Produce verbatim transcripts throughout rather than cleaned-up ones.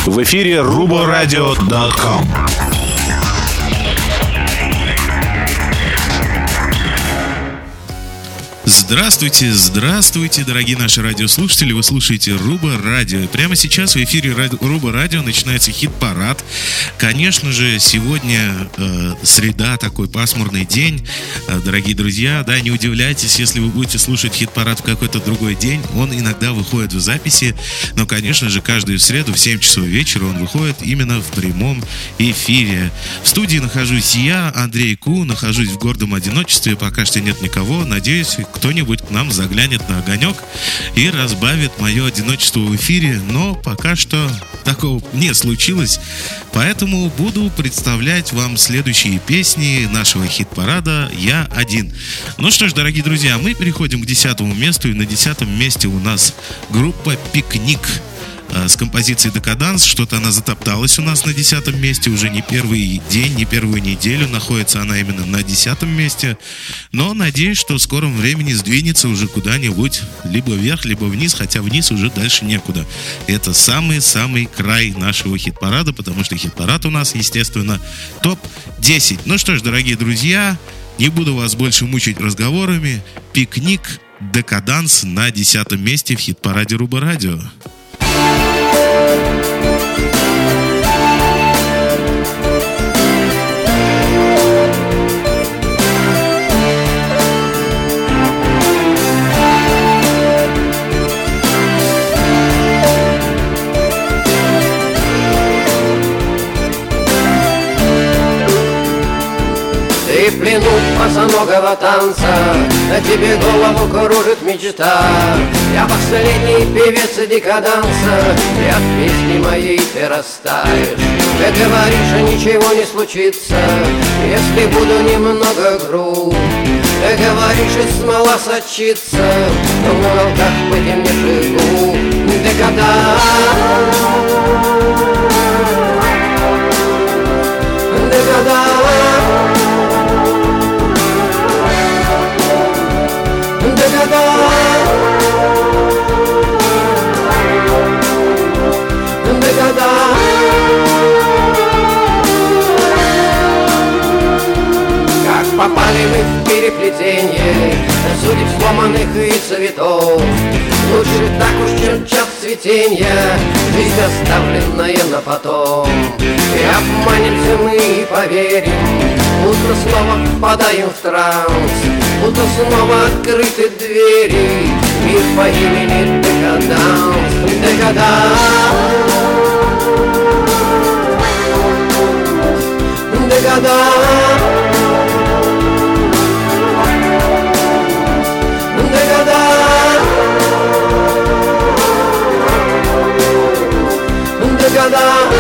В эфире руба радио точка ком. Здравствуйте, здравствуйте, дорогие наши радиослушатели. Вы слушаете Руба Радио. Прямо сейчас в эфире Руба Радио начинается хит-парад. Конечно же, сегодня э, среда, такой пасмурный день. Э, дорогие друзья, да, не удивляйтесь, если вы будете слушать хит-парад в какой-то другой день. Он иногда выходит в записи, но, конечно же, каждую среду в семь часов вечера он выходит именно в прямом эфире. В студии нахожусь я, Андрей Ку, нахожусь в гордом одиночестве. Пока что нет никого. Надеюсь, кто-нибудь к нам заглянет на огонек и разбавит мое одиночество в эфире, но пока что такого не случилось, поэтому буду представлять вам следующие песни нашего хит-парада «Я один». Ну что ж, дорогие друзья, мы переходим к десятому месту, и на десятом месте у нас группа «Пикник» с композицией «Декаданс». Что-то она затопталась у нас на десятом месте. Уже не первый день, не первую неделю находится она именно на десятом месте. Но надеюсь, что в скором времени сдвинется уже куда-нибудь либо вверх, либо вниз, хотя вниз уже дальше некуда. Это самый-самый край нашего хит-парада, потому что хит-парад у нас, естественно, топ десять. Ну что ж, дорогие друзья, не буду вас больше мучить разговорами. «Пикник», «Декаданс» на десятом месте в хит-параде Руба Радио. Ты в плену босоногого танца, на тебе голову кружит мечта. Я последний певец декаданса, и от песни моей ты растаешь. Ты говоришь, ничего не случится, если буду немного груб. Ты говоришь, и смола сочится, в уголках потемневших губ. Декаданс, декаданс, как попали мы в переплетение судеб сломанных и цветов. Лучше так уж, чем час цветения, жизнь оставленная на потом. И обманемся мы и поверим, будто снова впадаем в транс, будто снова открыты двери, мир по имени Декаданс. Декаданс, Декаданс, Декаданс, Декаданс.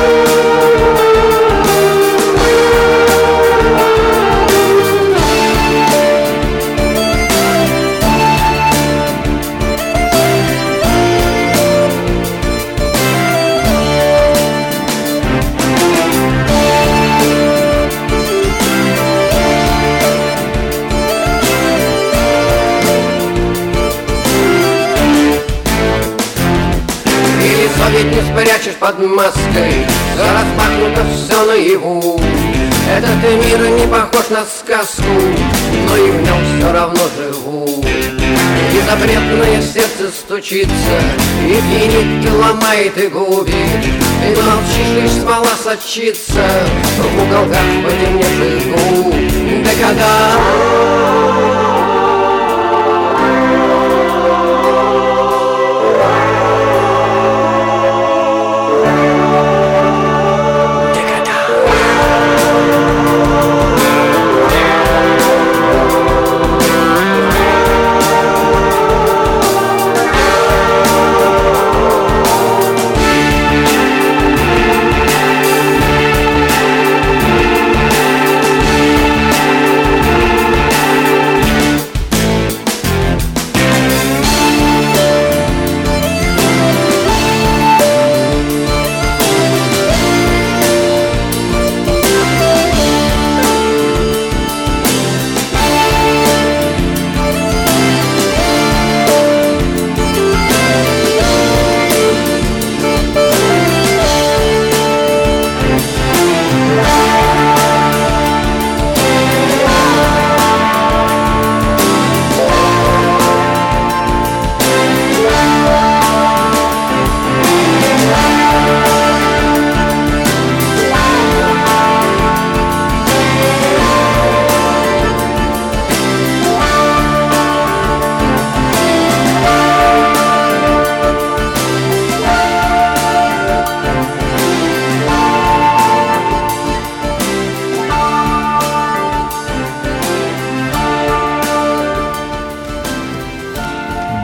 Ведь не спрячешь под маской, распахнуто все наяву. Этот мир не похож на сказку, но и в нем все равно живу. И запретное сердце стучится, и пьянит, ломает и губит. Ты молчишь, лишь смола сочится в уголках потемневших губ. Декаданс,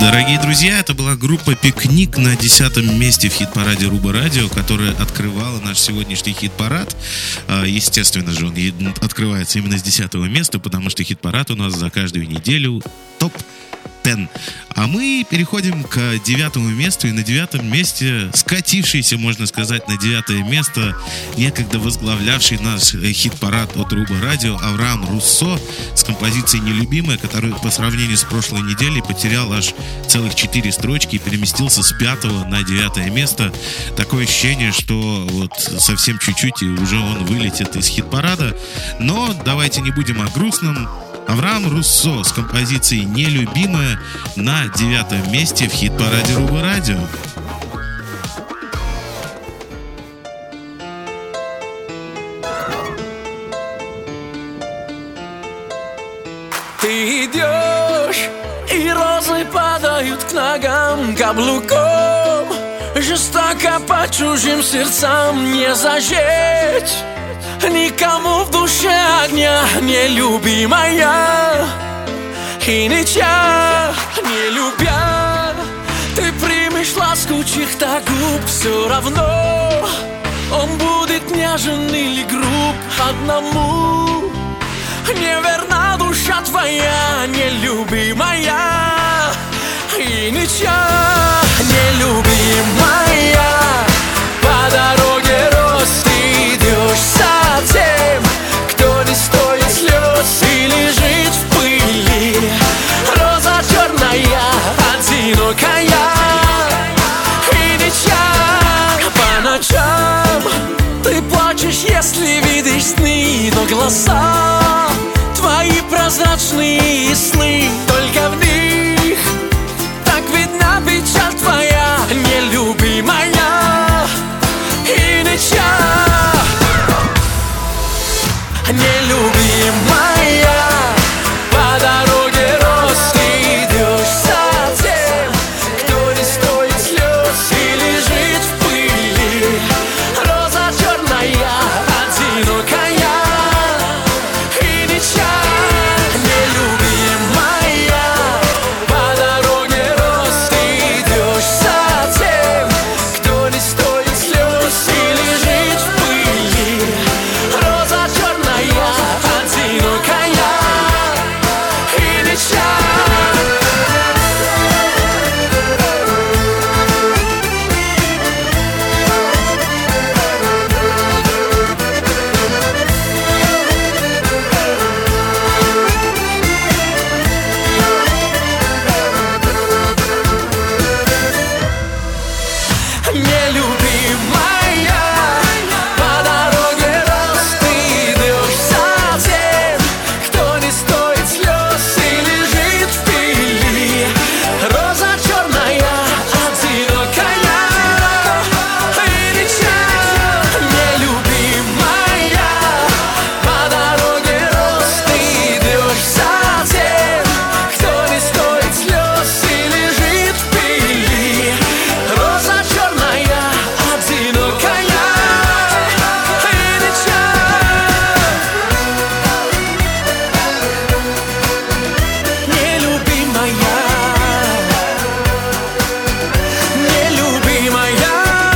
Дорогие друзья, это была группа «Пикник» на десятом месте в хит-параде Руба Радио, которая открывала наш сегодняшний хит-парад. Естественно же, он открывается именно с десятого места, потому что хит-парад у нас за каждую неделю топ десять. А мы переходим к девятому месту, и на девятом месте, скатившийся, можно сказать, на девятое место, некогда возглавлявший наш хит-парад от Руба Радио, Авраам Руссо с композицией «Нелюбимая», которую по сравнению с прошлой неделей потерял аж целых четыре строчки и переместился с пятого на девятое место. Такое ощущение, что вот совсем чуть-чуть и уже он вылетит из хит-парада. Но давайте не будем о грустном. Авраам Руссо с композицией «Нелюбимая» на девятом месте в хит-параде Руба Радио. Ты идешь, и розы падают к ногам каблуком. Жестоко по чужим сердцам не зажечь никому в душе огня, нелюбимая. И ничья, не любя, ты примешь ласку чьих-то губ. Все равно он будет нежен или груб. Одному неверна душа твоя, нелюбимая. И ничья, нелюбимая. По дороге роз ты идешь за тем, кто не стоит слез и лежит в пыли. Роза черная, одинокая. И ничья, по ночам ты плачешь, если видишь сны, но глаза твои прозрачные сны, только в них так видна печаль твоя, нелюбимая. И ничья, нелюбимая. По дороге роз ты идешь за тем, кто не стоит слез и лежит в пыли. Роза черная, одинокая. И ничья, нелюбимая. По дороге роз ты идешь за тем, кто не стоит слез и лежит в пыли. Роза черная, одинокая. И ничья. Нелюбимая. По дороге роз ты идешь за тем, кто не стоит слез и лежит в пыли. Роза черная, одинокая. И ничья, нелюбимая. По дороге роз ты идешь за тем, кто не стоит слез и лежит в пыли. Роза черная, одинокая. И ничья, нелюбимая. Нелюбимая.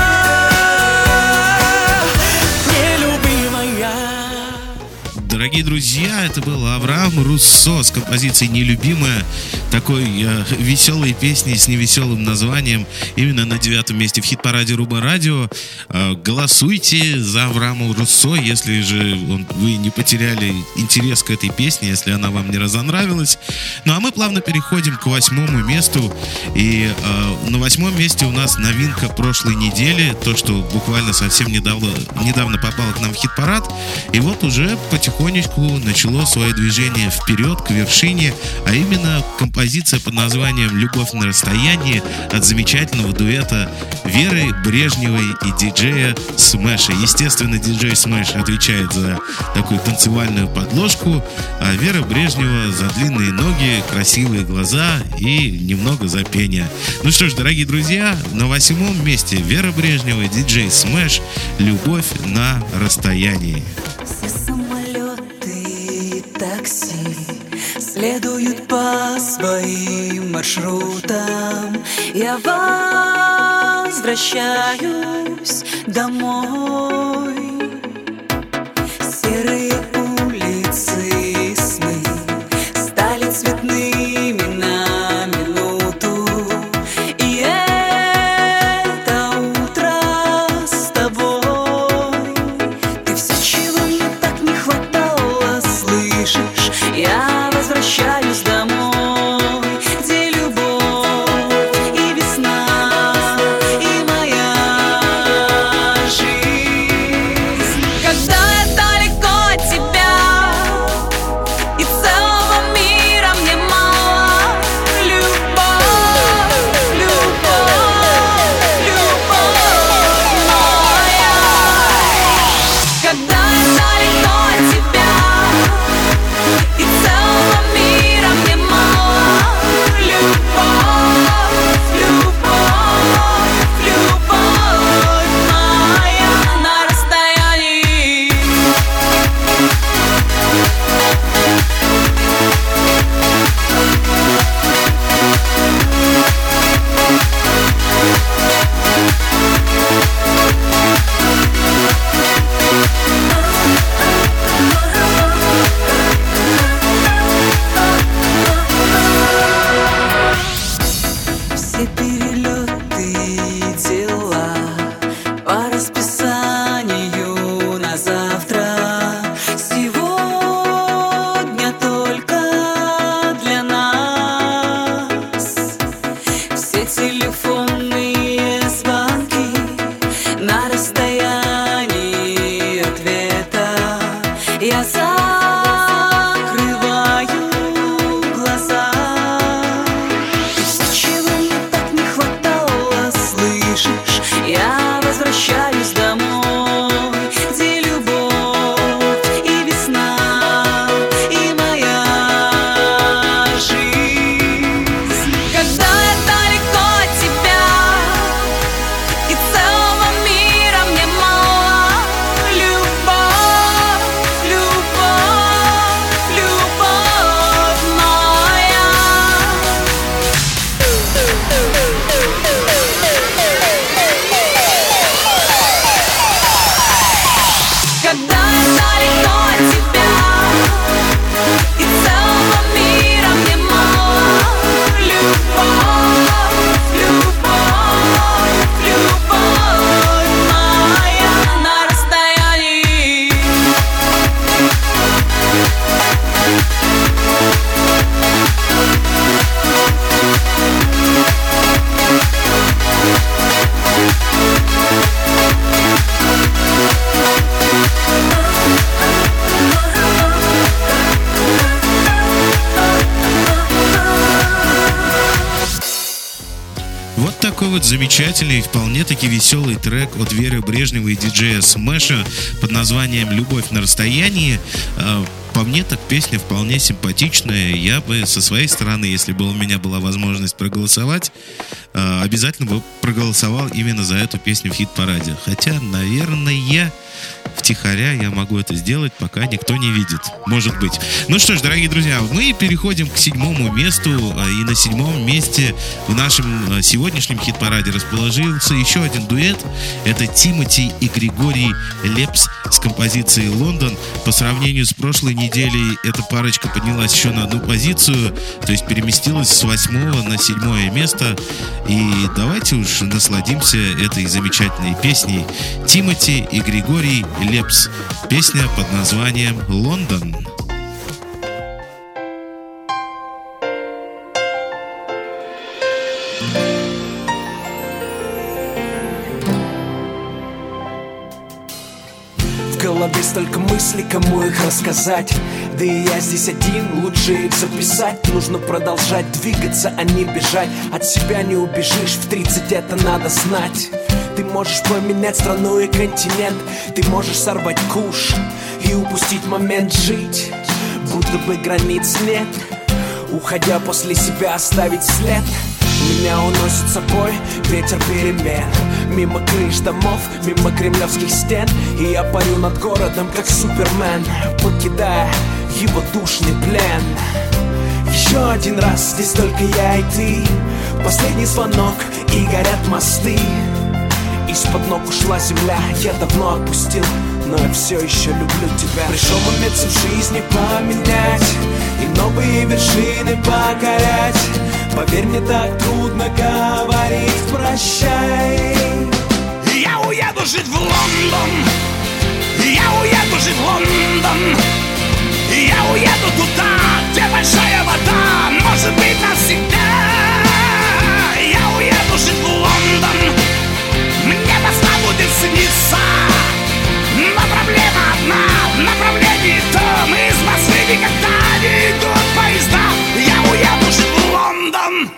Нелюбимая. Дорогие друзья, это был Авраам Руссо с композицией «Нелюбимая», такой э, веселой песней с невеселым названием, именно на девятом месте в хит-параде Руба Радио. Э, голосуйте за Авраама Руссо, если же он, вы не потеряли интерес к этой песне, если она вам не разонравилась. Ну а мы плавно переходим к восьмому месту. И э, на восьмом месте у нас новинка прошлой недели, то, что буквально совсем недавно, недавно попало к нам в хит-парад. И вот уже потихонечку начало свое движение вперед, к вершине, а именно композиция под названием «Любовь на расстоянии» от замечательного дуэта Веры Брежневой и диджея Смэша. Естественно, диджей Смэш отвечает за такую танцевальную подложку, а Вера Брежнева за длинные ноги, красивые глаза и немного за пение. Ну что ж, дорогие друзья, на восьмом месте Вера Брежнева и диджей Смэш «Любовь на расстоянии». Все самолеты и такси следуют по своим маршрутам. Я возвращаюсь домой. Серые улицы сны стали цветными на минуту. И это утро с тобой. Ты все, чего мне так не хватало, слышишь? Я возвращаюсь домой, где любовь и весна, и моя жизнь. Когда я далеко от тебя, и целого мира мне мало. Любовь, любовь, любовь моя. Когда я далеко от тебя, и целого мира мне мало. Любовь, любовь, любовь моя на расстоянии. Все перелеты и дела по расписанию на завтра. Сегодня только для нас. Все телефонные звонки на расстоянии ответа. Я закрываю глаза. Все, чего мне так не хватало, слышишь? Я возвращаюсь домой, где любовь и весна, и моя жизнь. Когда я далеко от тебя, и целого мира мне мало. Любовь, любовь, любовь моя. Когда я далеко от тебя, и целого мира мне мало. Любовь, любовь, любовь моя на расстоянии. Вот такой вот замечательный, вполне-таки веселый трек от Веры Брежневой и диджея Смэша под названием «Любовь на расстоянии». Э, По мне, так песня вполне симпатичная. Я бы со своей стороны, если бы у меня была возможность проголосовать, э, обязательно бы проголосовал именно за эту песню в хит-параде. Хотя, наверное, втихаря я могу это сделать, пока никто не видит. Может быть. Ну что ж, дорогие друзья, мы переходим к седьмому месту. И на седьмом месте в нашем сегодняшнем хит-параде расположился еще один дуэт. Это Тимати и Григорий Лепс с композицией «Лондон». По сравнению с прошлой неделей эта парочка поднялась еще на одну позицию, то есть переместилась с восьмого на седьмое место. И давайте уж насладимся этой замечательной песней. Тимати и Григорий Лепс. Песня под названием «Лондон». В голове столько мыслей, кому их рассказать. Да и я здесь один, лучше их записать. Нужно продолжать двигаться, а не бежать. От себя не убежишь, в тридцать это надо знать. Ты можешь поменять страну и континент. Ты можешь сорвать куш и упустить момент жить, будто бы границ нет. Уходя после себя оставить след. Меня уносит с собой ветер перемен. Мимо крыш домов, мимо кремлевских стен. И я парю над городом, как Супермен, покидая его душный плен. еще один раз, здесь только я и ты. Последний звонок, и горят мосты. Из-под ног ушла земля, я давно отпустил, но я все еще люблю тебя. Пришел момент всю в жизни поменять и новые вершины покорять. Поверь, мне так трудно говорить прощай. Я уеду жить в Лондон, я уеду жить в Лондон. Я уеду туда, где большая вода, может быть навсегда. Я уеду жить в Лондон, мне Москва будет сниться. Но проблема одна, в направлении том, из Москвы никогда не идут поезда. Я уеду жить в Лондон.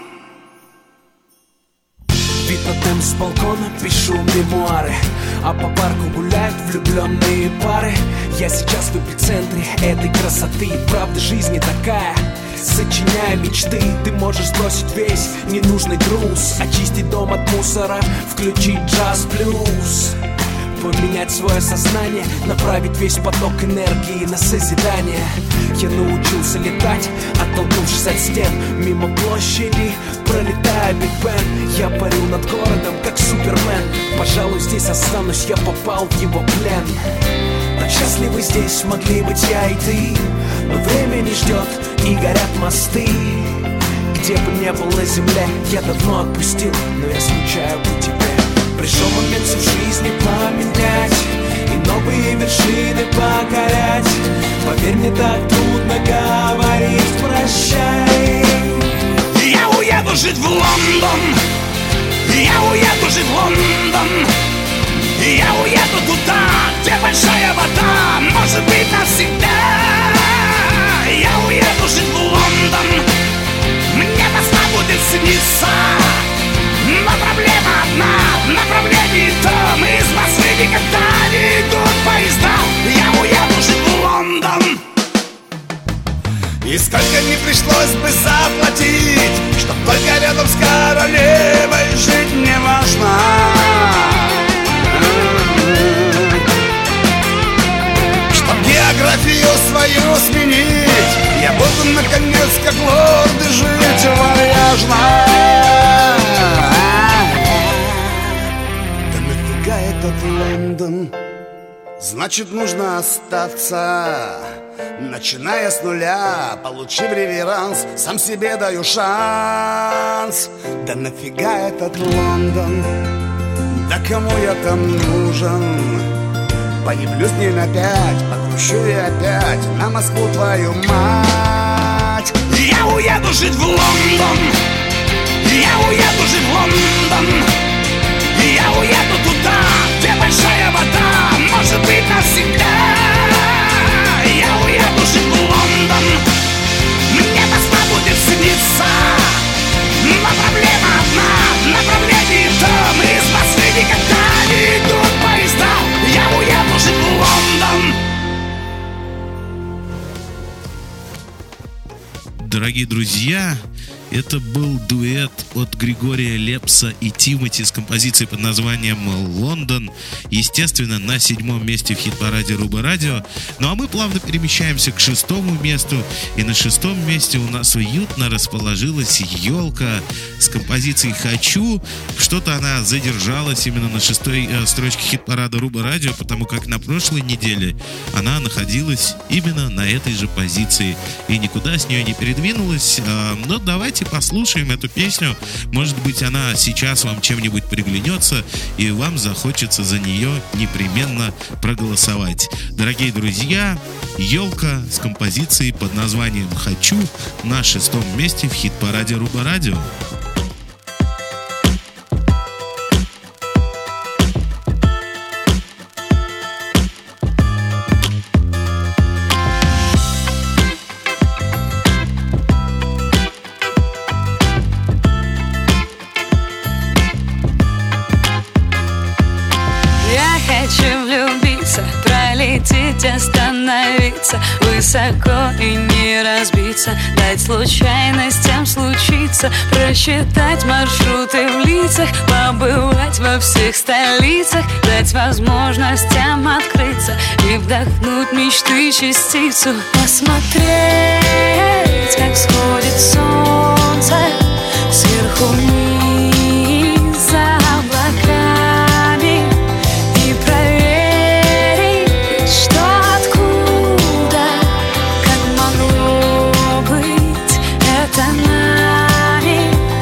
Вид на Темз с балкона, пишу мемуары, а по парку гуляют влюбленные пары. Я сейчас в эпицентре этой красоты. Правда, жизнь такая, сочиняя мечты. Ты можешь сбросить весь ненужный груз, очистить дом от мусора, включить джаз-блюз, поменять свое сознание, направить весь поток энергии на созидание. Я научился летать, оттолкнувшись от стен, мимо площади, пролетая Биг Бен. Я парил над городом, как Супермен. Пожалуй, здесь останусь, я попал в его плен. Так счастливы здесь могли быть я и ты, но время не ждет, и горят мосты. Где бы ни был на земле, я давно отпустил, но я скучаю по тебе. Пришел момент всю в жизни поменять и новые вершины покорять. Поверь, мне так трудно говорить прощай. Я уеду жить в Лондон, я уеду жить в Лондон. Я уеду туда, где большая вода, может быть навсегда. Я уеду жить в Лондон, мне Москва будет сниться. Но проблема одна, в направлении том, из Москвы никогда не идут поезда. Я уеду жить в Лондон. И сколько не пришлось бы заплатить, чтоб только рядом с королевой жить не важно. Чтоб географию свою сменить, я буду наконец как лорды жить вальяжно. Да нафига этот Лондон? Значит, нужно остаться. Начиная с нуля, получив реверанс, сам себе даю шанс. Да нафига этот Лондон? Да кому я там нужен? Появлюсь дней опять, покручу и опять на Москву твою мать. Я уеду жить в Лондон, я уеду жить в Лондон. Я уеду туда, где большая вода, может быть навсегда. Я уеду жить в Лондон, мне Москва будет сниться. Но проблема одна, в направлении том, из Москвы никогда не идут поезда. Я уеду жить в Лондон. Дорогие друзья, это был дуэт от Григория Лепса и Тимати с композицией под названием «Лондон». Естественно, на седьмом месте в хит-параде Руба Радио. Ну а мы плавно перемещаемся к шестому месту. И на шестом месте у нас уютно расположилась елка с композицией «Хочу». Что-то она задержалась именно на шестой э, строчке хит-парада Руба Радио, потому как на прошлой неделе она находилась именно на этой же позиции и никуда с нее не передвинулась. Э, но давайте послушаем эту песню. Может быть, она сейчас вам чем-нибудь приглянется, и вам захочется за нее непременно проголосовать. Дорогие друзья, елка с композицией под названием «Хочу» на шестом месте в хит-параде Руба Радио. Хочу влюбиться, пролететь, остановиться высоко и не разбиться, дать случайностям случиться, просчитать маршруты в лицах, побывать во всех столицах, дать возможностям открыться и вдохнуть мечты частицу. Посмотреть как сходит солнце сверху вниз за облаками, и проверить, что откуда, как могло быть это нами.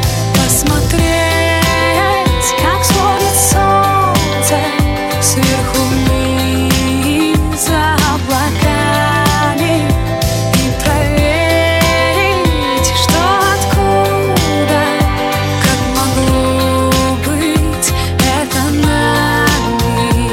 Посмотреть, как сходит солнце сверху вниз за облаками, и проверить, что откуда, как могло быть это нами.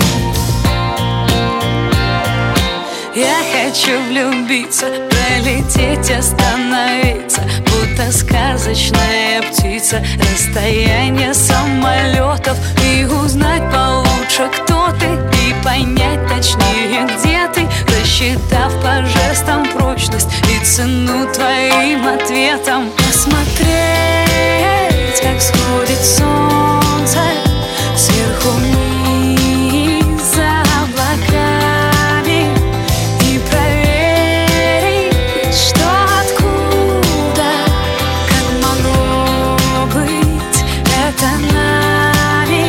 Я хочу влюбиться, пролететь, остановиться, будто сказочная птица, расстояние самолетов, и узнать получше, кто ты, и понять точнее, где ты, рассчитав по жестам прочность и цену твоим ответам. Посмотреть, как сходит солнце сверху вниз за облаками, и проверить, что откуда, как могло быть это нами.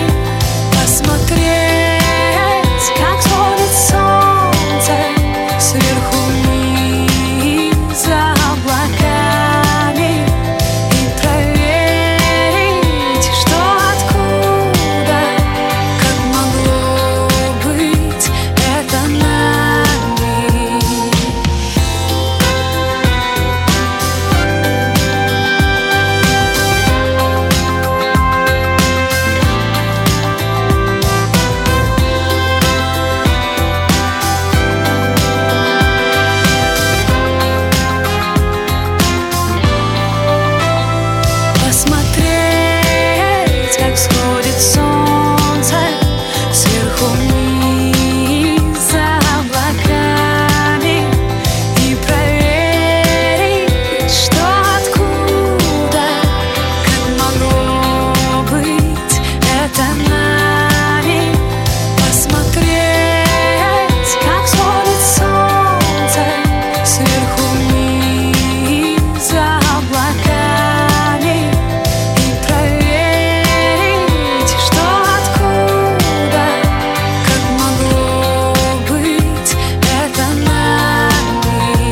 Посмотреть, как сходит солнце сверху вниз за облаками, и проверить, что откуда, как могло быть это нами. Посмотреть, как сходит солнце сверху вниз за облаками, и проверить, что откуда, как могло быть это нами. Посмотреть, как сходит солнце сверху вниз за облаками, и проверить, что откуда, как могло быть это нами.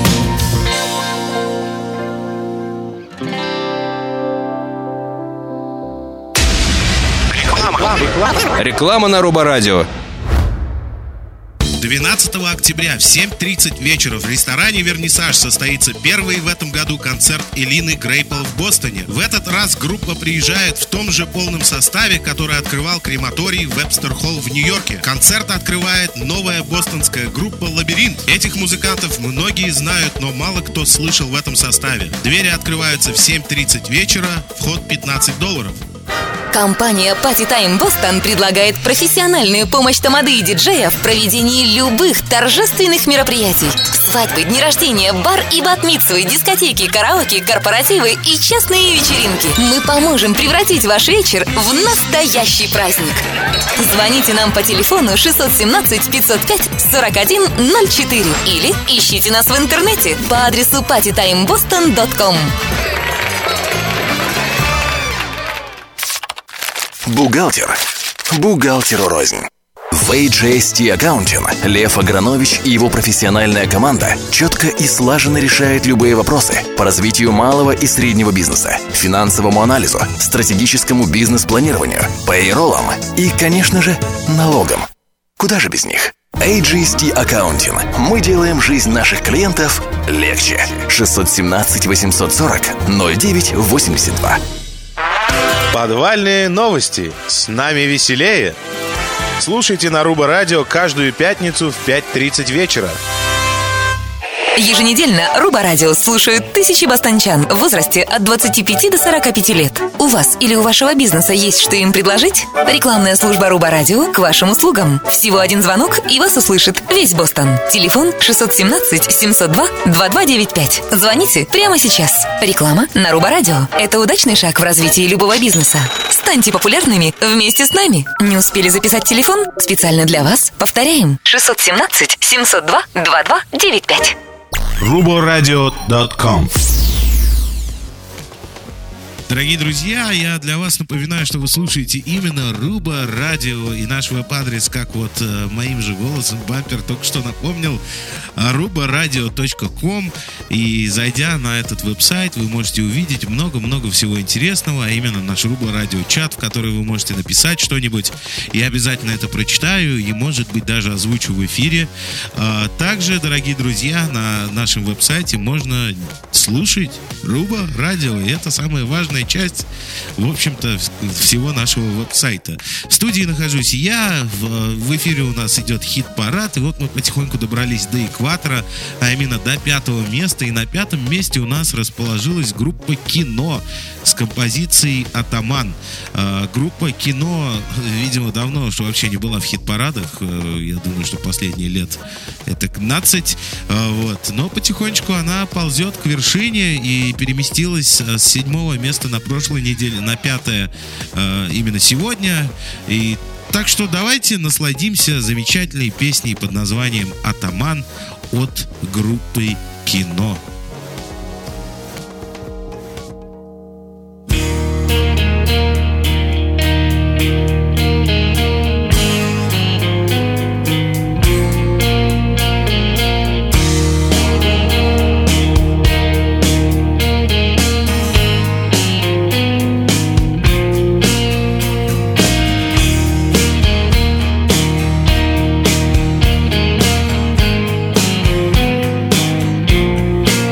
Реклама на Роборадио. двенадцатого октября в семь тридцать вечера в ресторане «Вернисаж» состоится первый в этом году концерт Элины Грейпл в Бостоне. В этот раз группа приезжает в том же полном составе, который открывал крематорий Вебстер-Холл в Нью-Йорке. Концерт открывает новая бостонская группа «Лабиринт». Этих музыкантов многие знают, но мало кто слышал в этом составе. Двери открываются в семь тридцать вечера, вход пятнадцать долларов. Компания Party Time Boston предлагает профессиональную помощь тамады и диджея в проведении любых торжественных мероприятий. Свадьбы, дни рождения, бар и бат-мицвы, дискотеки, караоке, корпоративы и частные вечеринки. Мы поможем превратить ваш вечер в настоящий праздник. Звоните нам по телефону шесть один семь пятьсот пять сорок один ноль четыре или ищите нас в интернете по адресу парти тайм бостон точка ком. Бухгалтер. Бухгалтеру рознь. В эй джи эс ти Accounting Лев Агранович и его профессиональная команда четко и слаженно решают любые вопросы по развитию малого и среднего бизнеса, финансовому анализу, стратегическому бизнес-планированию, пейроллам и, конечно же, налогам. Куда же без них? эй джи эс ти Accounting. Мы делаем жизнь наших клиентов легче. шесть один семь восемь сорок ноль девять восемьдесят два. Подвальные новости. С нами веселее. Слушайте на Руба Радио каждую пятницу в пять тридцать вечера. Еженедельно Руба Радио слушают тысячи бостончан в возрасте от двадцати пяти до сорока пяти лет. У вас или у вашего бизнеса есть что им предложить? Рекламная служба Руба Радио к вашим услугам. Всего один звонок, и вас услышит весь Бостон. Телефон шесть один семь семь ноль два два два девять пять. Звоните прямо сейчас. Реклама на Руба Радио. Это удачный шаг в развитии любого бизнеса. Станьте популярными вместе с нами. Не успели записать телефон? Специально для вас повторяем. шесть один семь семь ноль два два два девять пять. руборадио точка ком. Дорогие друзья, я для вас напоминаю, что вы слушаете именно Руба Радио, и наш веб-адрес, как вот э, моим же голосом бампер только что напомнил, руба радио точка ком. И зайдя на этот веб-сайт, вы можете увидеть много-много всего интересного, а именно наш Руба Радио чат, в который вы можете написать что-нибудь. Я обязательно это прочитаю и, может быть, даже озвучу в эфире. А также, дорогие друзья, на нашем веб-сайте можно слушать Руба Радио, и это самое важное часть, в общем-то, всего нашего веб-сайта. В студии нахожусь я, в, в эфире у нас идет хит-парад, и вот мы потихоньку добрались до экватора, а именно до пятого места, и на пятом месте у нас расположилась группа «Кино» с композицией «Атаман». А, группа «Кино», видимо, давно что вообще не была в хит-парадах, я думаю, что последние лет это пятнадцать, вот. Но потихонечку она ползет к вершине и переместилась с седьмого места на прошлой неделе на пятое именно сегодня. И так что давайте насладимся замечательной песней под названием «Атаман» от группы «Кино». Thank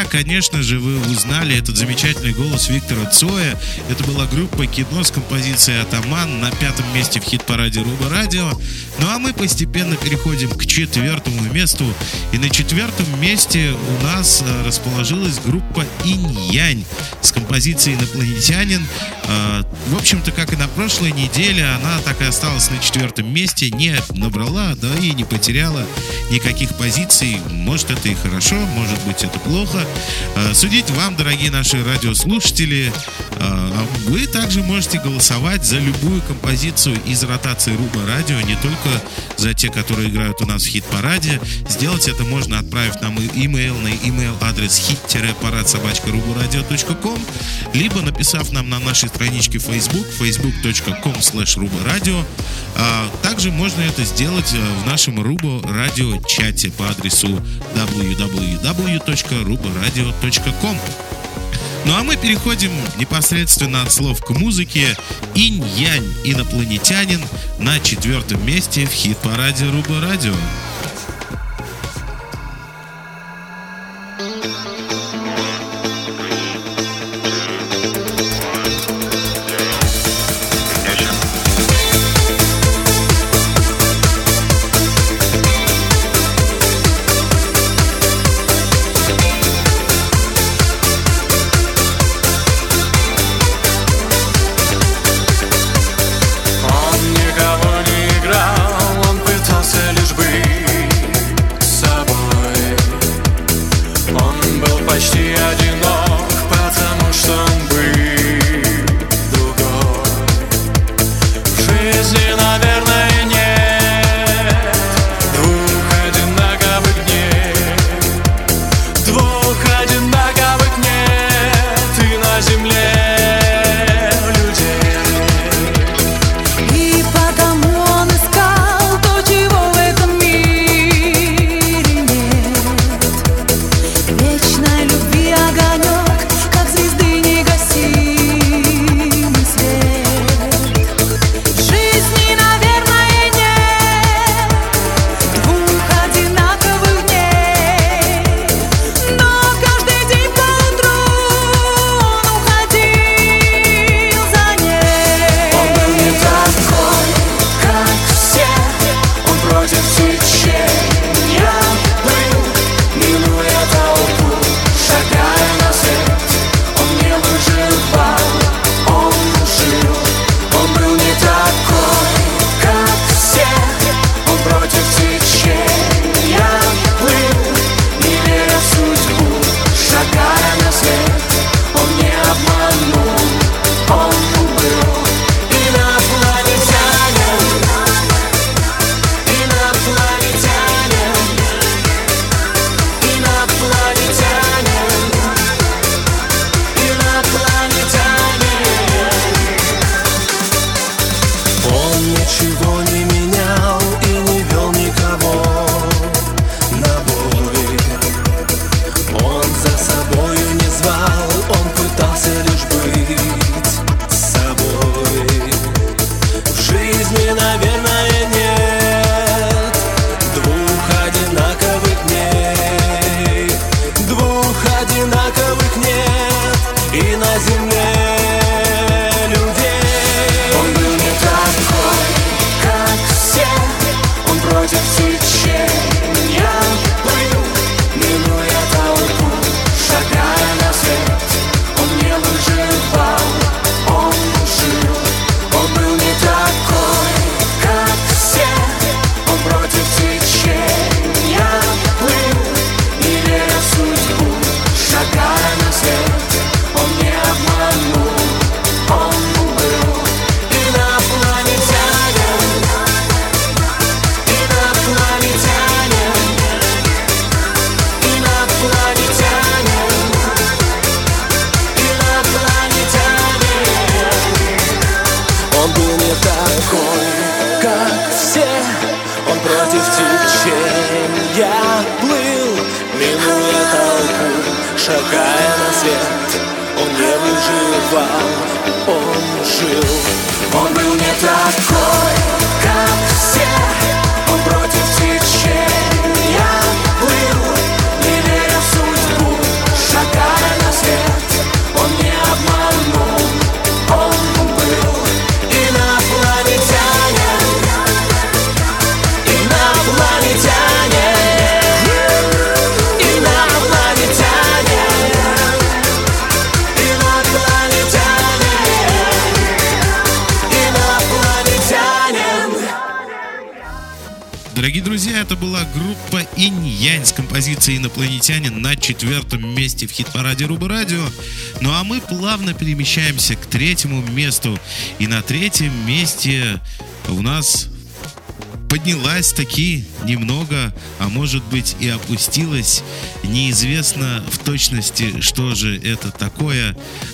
конечно же, вы узнали этот замечательный голос Виктора Цоя. Это была группа «Кино» с композицией «Атаман» на пятом месте в хит-параде Руба Радио. Ну а мы постепенно переходим к четвертому месту. И на четвертом месте у нас расположилась группа «Инь-Янь» с композицией «Инопланетянин». В общем-то, как и на прошлой неделе, она так и осталась на четвертом месте, не набрала, да и не потеряла никаких позиций. Может, это и хорошо, может быть, это плохо. Судить вам, дорогие наши радиослушатели. Вы также можете голосовать за любую композицию из ротации Руба Радио, не только за те, которые играют у нас в хит-параде. Сделать это можно, отправив нам имейл на имейл-адрес хит-парад собака рубарадио точка ком, либо написав нам на нашей страничке Facebook, facebook.com slash rubaradио. А также можно это сделать в нашем Руба Радио чате по адресу дабл ю дабл ю дабл ю точка рубарадио точка ком. Ну а мы переходим непосредственно от слов к музыке. «Инь-Янь», «Инопланетянин» на четвертом месте в хит-параде Руба Радио. шагая на свет. Он не выживал, он жил. Он был не такой, как все. Он против течения плыл, не веря в судьбу, шагая Дорогие друзья, это была группа Инь-Янь с композицией «Инопланетянин» на четвертом месте в хит-параде Руба Радио. Ну а мы плавно перемещаемся к третьему месту. И на третьем месте у нас поднялась таки немного, а может быть и опустилась. Неизвестно в точности, что же это такое.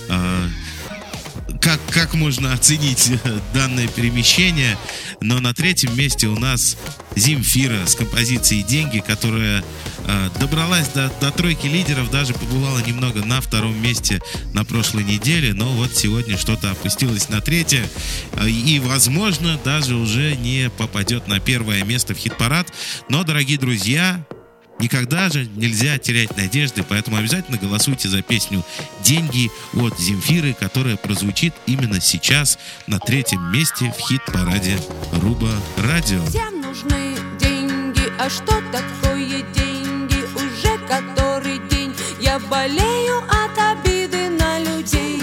Как, как можно оценить данное перемещение? Но на третьем месте у нас Земфира с композицией «Деньги», которая э, добралась до, до тройки лидеров, даже побывала немного на втором месте на прошлой неделе, но вот сегодня что-то опустилось на третье э, и, возможно, даже уже не попадет на первое место в хит-парад. Но, дорогие друзья, никогда же нельзя терять надежды, поэтому обязательно голосуйте за песню «Деньги» от Земфиры, которая прозвучит именно сейчас на третьем месте в хит-параде Руба Радио. Всем нужны деньги, а что такое деньги? Уже который день я болею от обиды на людей.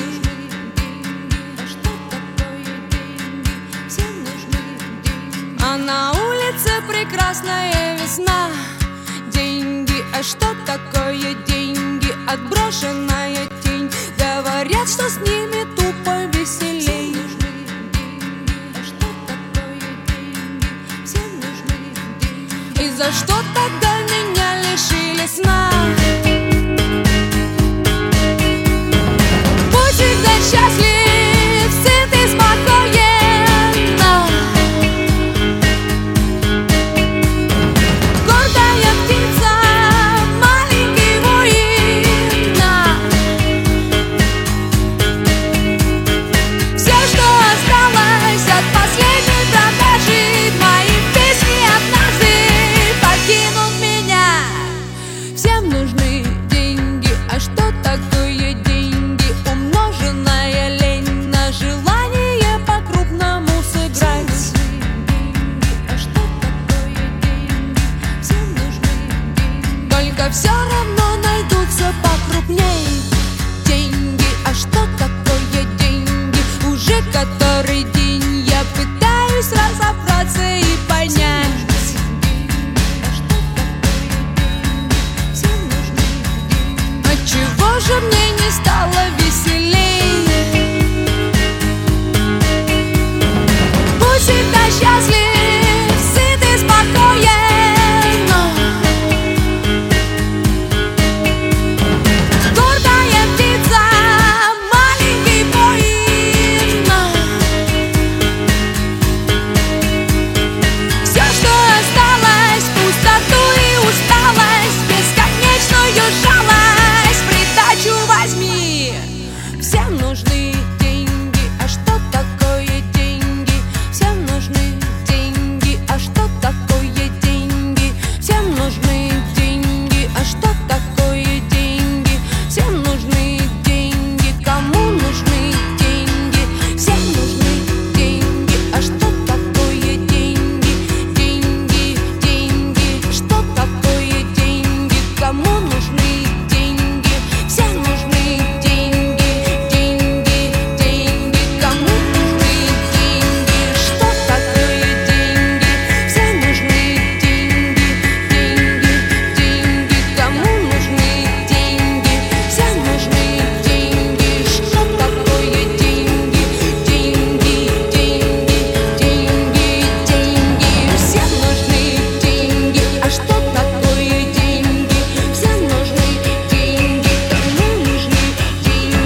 А на улице прекрасная весна. Деньги, а что такое деньги? Отброшенная тень. Говорят, что с ними тупо веселей. И за что тогда меня лишили сна? Будь всегда счастлив, сыт и спокоен. Гордая птица, маленький воин. Все, что осталось от последней продажи, мои песни однажды покинут меня. Всем нужны деньги, а что такое деньги? Умноженная лень на желание по-крупному сыграть. Только все равно найдутся покрупней деньги, а что такое деньги? Уже который день я пытаюсь разобраться и понять. Отчего же мне не стало веселей? Будь всегда счастлив, сыт и спокоен. Гордая птица, маленький воин. Все, что осталось, пустоту и усталость, бесконечную жалость в придачу возьми. Всем нужны деньги, а что такое деньги? Всем нужны деньги, а что такое деньги? Всем нужны деньги, а что такое деньги? Всем нужны деньги, кому нужны деньги? Всем нужны деньги, а что такое деньги? Деньги, деньги, что такое деньги? Кому нужны деньги? Всем нужны деньги, деньги, деньги, кому нужны деньги? Что такое деньги? Всем нужны деньги, деньги, деньги, кому нужны деньги? Всем нужны деньги, что такое деньги? Деньги, деньги, деньги, деньги, всем нужны деньги, а что такое деньги? Всем нужны деньги, кому нужны деньги?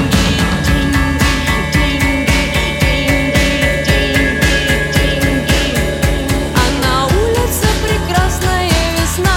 А на улице прекрасная весна.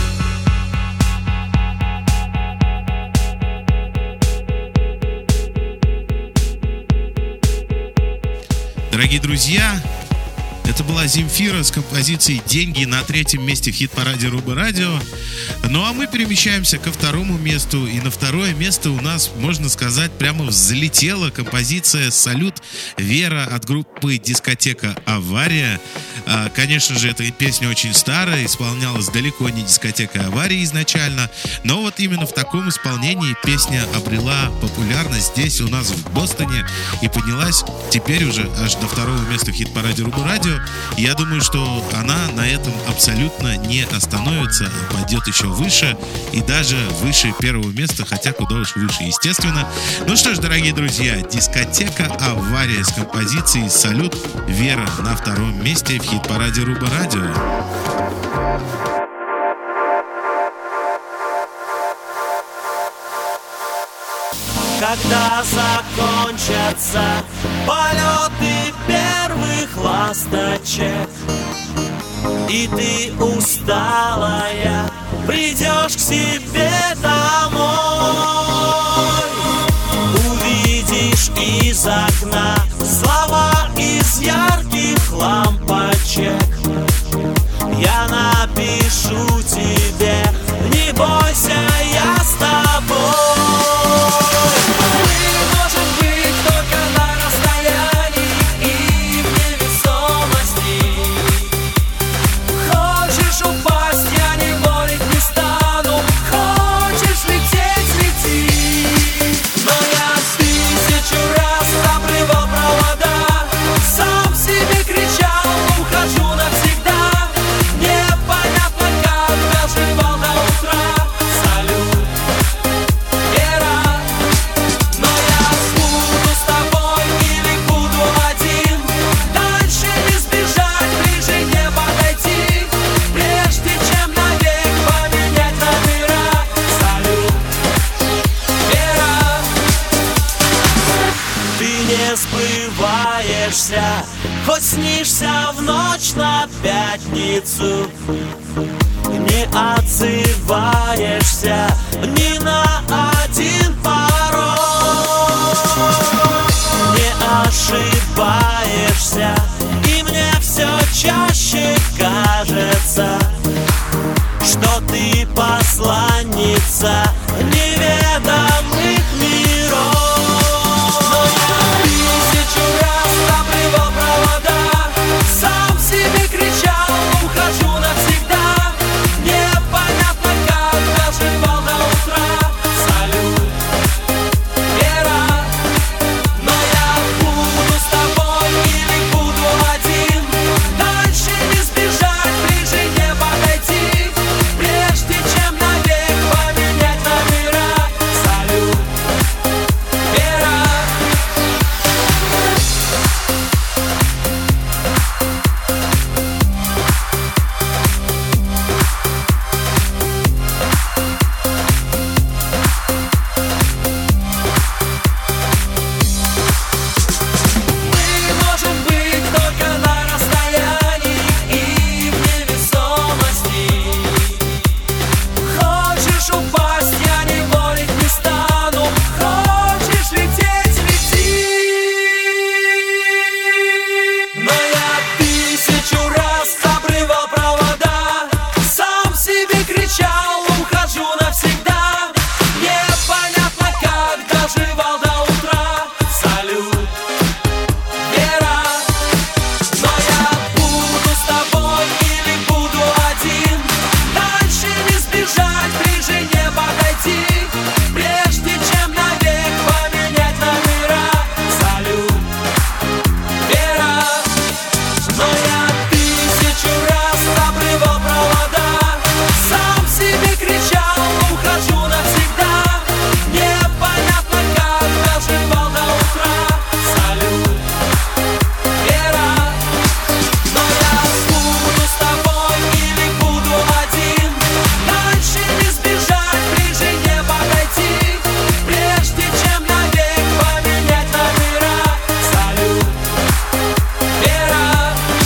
Дорогие друзья, это была Земфира с композицией «Деньги» на третьем месте в хит-параде Руба Радио. Ну а мы перемещаемся ко второму месту. И на второе место у нас, можно сказать, прямо взлетела композиция «Салют» Вера от группы «Дискотека Авария». Конечно же, эта песня очень старая, исполнялась далеко не дискотека «Авария» изначально, но вот именно в таком исполнении песня обрела популярность здесь, у нас в Бостоне, и поднялась теперь уже аж до второго места в хит-параде Руба Радио. Я думаю, что она на этом абсолютно не остановится, пойдет еще выше, и даже выше первого места, хотя куда уж выше, естественно. Ну что ж, дорогие друзья, дискотека «Авария» с композицией «Салют» Вера на втором месте в хит-параде Руба Радио. Когда закончатся полеты первых ласточек, и ты усталая придешь к себе домой, увидишь из окна слова из ярких лампочек. Я напишу тебе, не бойся, я с тобой. Мы можем быть только на расстоянии и в невесомости. Хочешь упасть, я не молить не стану. Хочешь лететь, лети. Но я тысячу раз обрывал провода, сам себе кричал, ухожу навсегда. Непонятно, как доживал до утра. Салют, Вера. Но я буду с тобой или буду один. Дальше не сбежать, ближе не подойти, прежде чем навек поменять номера. Салют, Вера. Ты не сбываешься, хоть снишься в ночь на пятницу. Не отзываешься ни на один пароль. Не ошибаешься, и мне все чаще кажется, что ты посланница неведомых миров. Но я тысячу раз обрывал провода, сам себе кричал, ухожу навсегда. Непонятно, как доживал до утра. Салют, Вера. Но я буду с тобой или буду один. Дальше не сбежать, ближе не подойти, прежде чем навек поменять номера. Салют, Вера. Мы можем быть только на расстоянии и в невесомости. Хочешь упасть, я не молить не стану. Хочешь лететь, лети. Но я тысячу раз обрывал провода, сам себе кричал, ухожу навсегда. Непонятно, как доживал до утра. Салют, Вера. Но я буду с тобой или буду один. Дальше не сбежать, ближе не подойти, прежде чем навек поменять номера. Салют, Вера. Но я тысячу раз обрывал провода, сам себе кричал, ухожу навсегда. Непонятно, как доживал до утра. Салют, Вера. Но я буду с тобой или буду один. Дальше не сбежать, ближе не подойти, прежде чем навек поменять номера. Салют, Вера.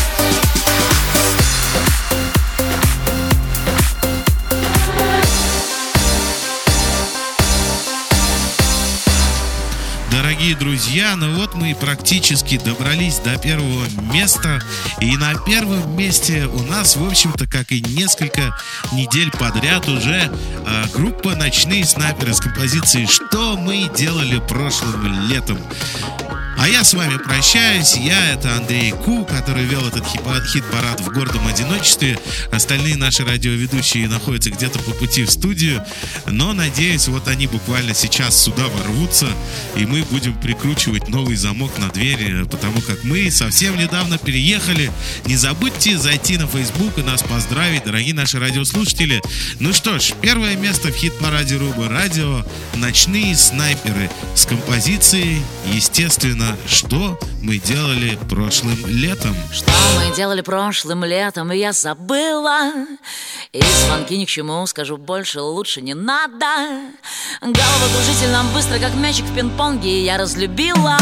Дорогие друзья, ну вот мы практически добрались до первого места. И на первом месте у нас, в общем-то, как и несколько недель подряд уже э, группа «Ночные снайперы» с композицией «Что мы делали прошлым летом». А я с вами прощаюсь. Я — это Андрей Ку, который вел этот хит-парад в гордом одиночестве. Остальные наши радиоведущие находятся где-то по пути в студию. Но, надеюсь, вот они буквально сейчас сюда ворвутся, и мы будем прикручивать новый замок на двери, потому как мы совсем недавно переехали. Не забудьте зайти на Facebook и нас поздравить, дорогие наши радиослушатели. Ну что ж, первое место в хит-параде Руба Радио — «Ночные снайперы» с композицией, естественно, «Что мы делали прошлым летом». Что мы делали прошлым летом, я забыла. И звонки ни к чему, скажу больше, лучше не надо. Головокружительно быстро, как мячик в пинг-понге, я разлюбила.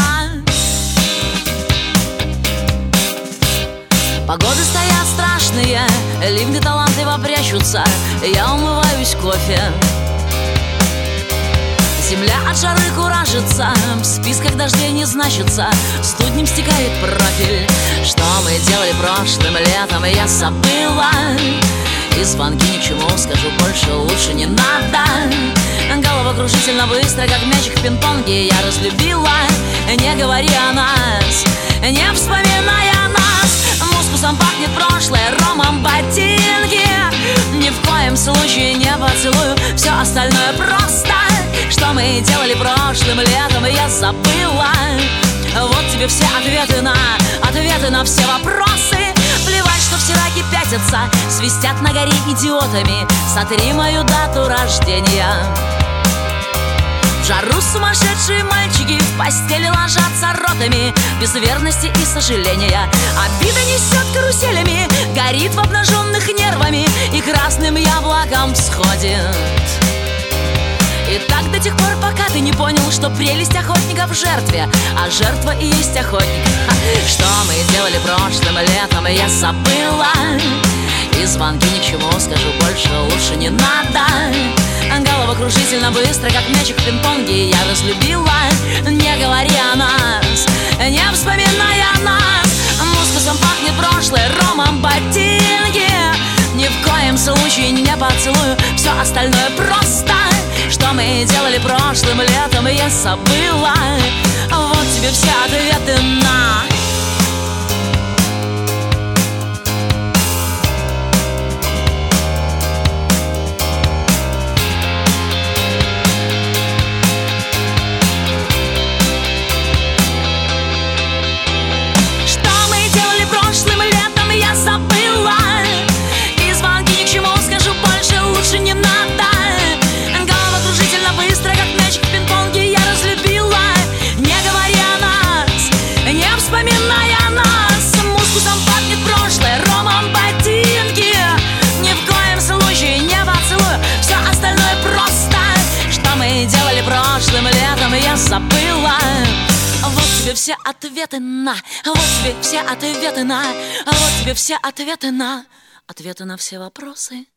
Погоды стоят страшные, ливни талантливо прячутся. Я умываюсь кофе. Земля от жары куражится, в списках дождей не значится, студнем стекает профиль. Что мы делали прошлым летом, я забыла. И звонки ни к чему, скажу больше, лучше не надо. Головокружительно быстро, как мячик в пинг-понге, я разлюбила. Не говори о нас, не вспоминай о нас. Мускусом пахнет прошлое, ромом ботинки. Ни в коем случае не поцелую, все остальное просто. Что мы делали прошлым летом, я забыла. Вот тебе все ответы на, ответы на все вопросы. Плевать, что все раки пятятся, свистят на горе идиотами. Сотри мою дату рождения. В жару сумасшедшие мальчики в постели ложатся ротами, без верности и сожаления. Обида несет каруселями, горит в обнаженных нервами и красным яблоком всходит. И так до тех пор, пока ты не понял, что прелесть охотника в жертве, а жертва и есть охотник. Что мы делали прошлым летом, я забыла. И звонки ни к чему, скажу больше, лучше не надо. Головокружительно быстро, как мячик в пинг-понге, я разлюбила. Не говори о нас, не вспоминай о нас. Мускусом пахнет прошлое, ромом ботинки. Ни в коем случае не поцелую, все остальное просто. Что мы делали прошлым летом, я забыла. Вот тебе все ответы на. Что мы делали прошлым летом, я забыла. И звонки ни к чему, скажу больше, лучше не надо. Быстро, как мячик в пинг-понге, я разлюбила. Не говори о нас, не вспоминай о нас. Мускусом пахнет прошлое, ромом ботинки. Ни в коем случае не поцелую, все остальное просто. Что мы делали прошлым летом, я забыла. Вот тебе все ответы на, вот тебе все ответы на, вот тебе все ответы на, ответы на все вопросы.